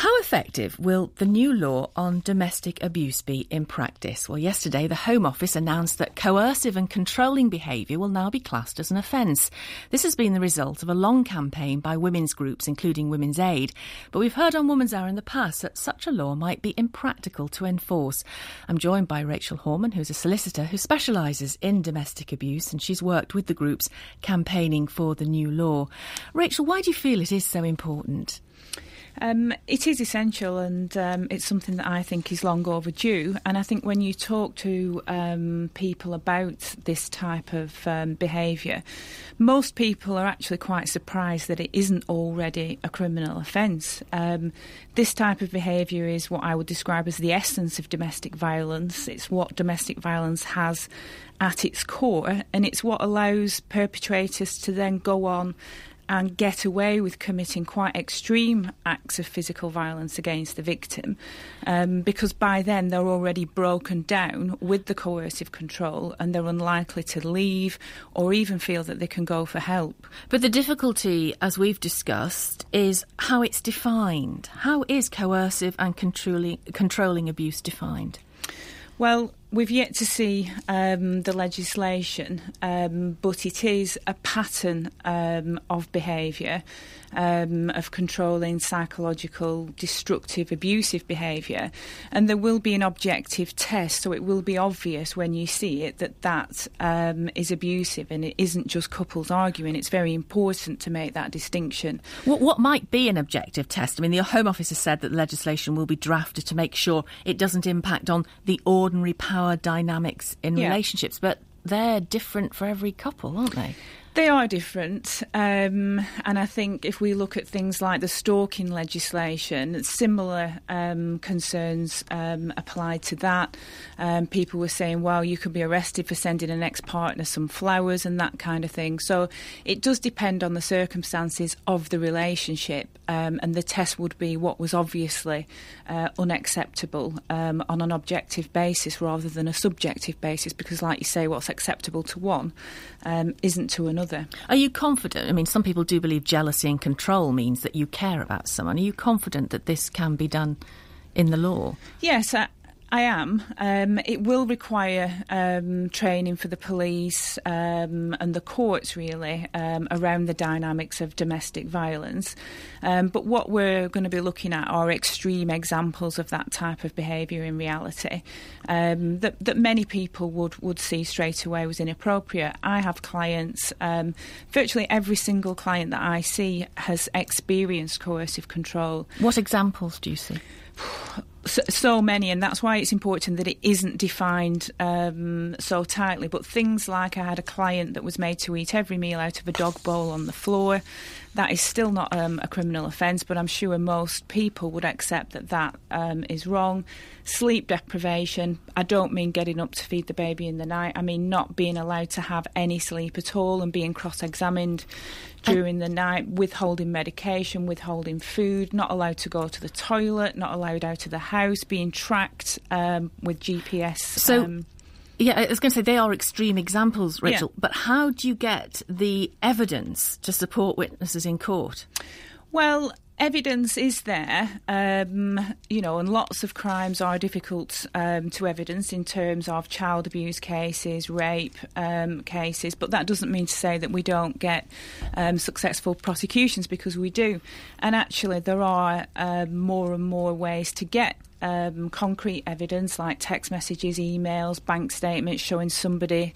How effective will the new law on domestic abuse be in practice? Well, yesterday the Home Office announced that coercive and controlling behaviour will now be classed as an offence. This has been the result of a long campaign by women's groups, including Women's Aid. But we've heard on Woman's Hour in the past that such a law might be impractical to enforce. I'm joined by Rachel Horman, who's a solicitor who specialises in domestic abuse, and she's worked with the groups campaigning for the new law. Rachel, why do you feel it is so important? It is essential, and it's something that I think is long overdue. And I think when you talk to people about this type of behaviour, most people are actually quite surprised that it isn't already a criminal offence. This type of behaviour is what I would describe as the essence of domestic violence. It's what domestic violence has at its core, and it's what allows perpetrators to then go on and get away with committing quite extreme acts of physical violence against the victim, because by then they're already broken down with the coercive control and they're unlikely to leave or even feel that they can go for help. But the difficulty, as we've discussed, is how it's defined. How is coercive and controlling abuse defined? Well, we've yet to see the legislation, but it is a pattern of behaviour, of controlling, psychological, destructive, abusive behaviour. And there will be an objective test, so it will be obvious when you see it that is abusive, and it isn't just couples arguing. It's very important to make that distinction. What might be an objective test? I mean, the Home Office has said that the legislation will be drafted to make sure it doesn't impact on the ordinary power dynamics in relationships, but they're different for every couple, aren't they? They are different, and I think if we look at things like the stalking legislation, similar concerns applied to that. People were saying, well, you could be arrested for sending an ex-partner some flowers and that kind of thing. So it does depend on the circumstances of the relationship, and the test would be what was obviously unacceptable on an objective basis rather than a subjective basis, because, like you say, what's acceptable to one isn't to another. Are you confident? I mean, some people do believe jealousy and control means that you care about someone. Are you confident that this can be done in the law? Yes, I am. It will require training for the police and the courts, really, around the dynamics of domestic violence. But what we're going to be looking at are extreme examples of that type of behaviour in reality that many people would see straight away was inappropriate. I have clients, virtually every single client that I see has experienced coercive control. What examples do you see? So many, and that's why it's important that it isn't defined so tightly. But things like I had a client that was made to eat every meal out of a dog bowl on the floor. That is still not a criminal offence, but I'm sure most people would accept that is wrong. Sleep deprivation, I don't mean getting up to feed the baby in the night. I mean not being allowed to have any sleep at all and being cross-examined during the night, withholding medication, withholding food, not allowed to go to the toilet, not allowed out of the house, being tracked with GPS. Yeah, I was going to say they are extreme examples, Rachel, but how do you get the evidence to support witnesses in court? Well, evidence is there, and lots of crimes are difficult to evidence in terms of child abuse cases, rape cases, but that doesn't mean to say that we don't get successful prosecutions, because we do. And actually there are more and more ways to get concrete evidence, like text messages, emails, bank statements showing somebody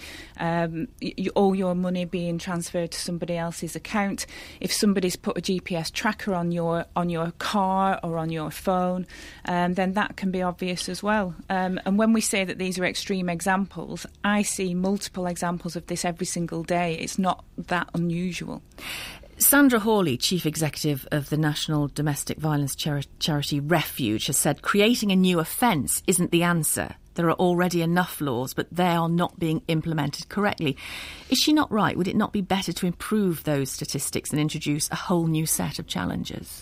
all your money being transferred to somebody else's account. If somebody's put a GPS tracker on your car or on your phone, then that can be obvious as well. And when we say that these are extreme examples, I see multiple examples of this every single day. It's not that unusual. Sandra Hawley, Chief Executive of the National Domestic Violence Charity Refuge, has said creating a new offence isn't the answer. There are already enough laws, but they are not being implemented correctly. Is she not right? Would it not be better to improve those statistics and introduce a whole new set of challenges?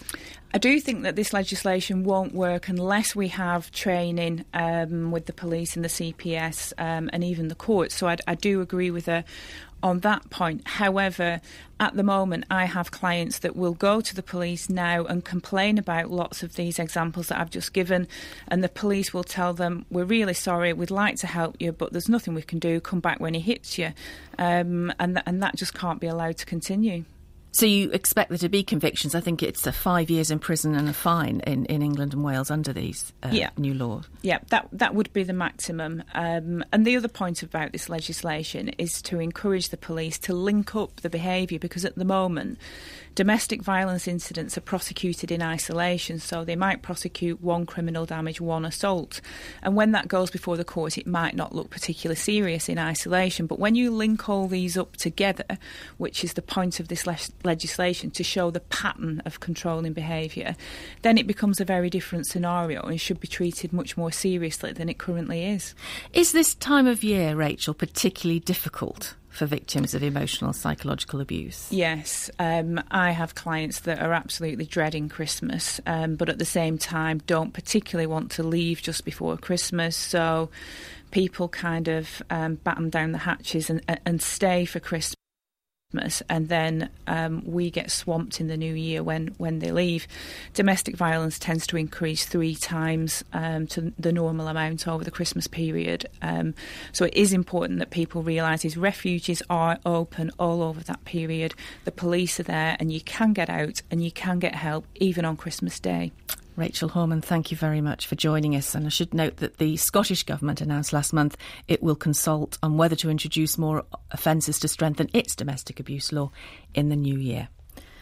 I do think that this legislation won't work unless we have training with the police and the CPS and even the courts. So I do agree with her on that point. However, at the moment, I have clients that will go to the police now and complain about lots of these examples that I've just given, and the police will tell them, we're really sorry, we'd like to help you, but there's nothing we can do, come back when he hits you. And that just can't be allowed to continue. So you expect there to be convictions? I think it's 5 years in prison and a fine in England and Wales under these new laws. Yeah, that would be the maximum. And the other point about this legislation is to encourage the police to link up the behaviour, because at the moment domestic violence incidents are prosecuted in isolation, so they might prosecute one criminal damage, one assault. And when that goes before the court, it might not look particularly serious in isolation. But when you link all these up together, which is the point of this legislation, to show the pattern of controlling behaviour, then it becomes a very different scenario and should be treated much more seriously than it currently is. Is this time of year, Rachel, particularly difficult for victims of emotional psychological abuse? Yes, I have clients that are absolutely dreading Christmas, but at the same time don't particularly want to leave just before Christmas, so people kind of batten down the hatches and stay for Christmas. And then we get swamped in the new year when they leave. Domestic violence tends to increase 3 times to the normal amount over the Christmas period. So it is important that people realise these refuges are open all over that period. The police are there and you can get out and you can get help even on Christmas Day. Rachel Horman, thank you very much for joining us. And I should note that the Scottish Government announced last month it will consult on whether to introduce more offences to strengthen its domestic abuse law in the new year.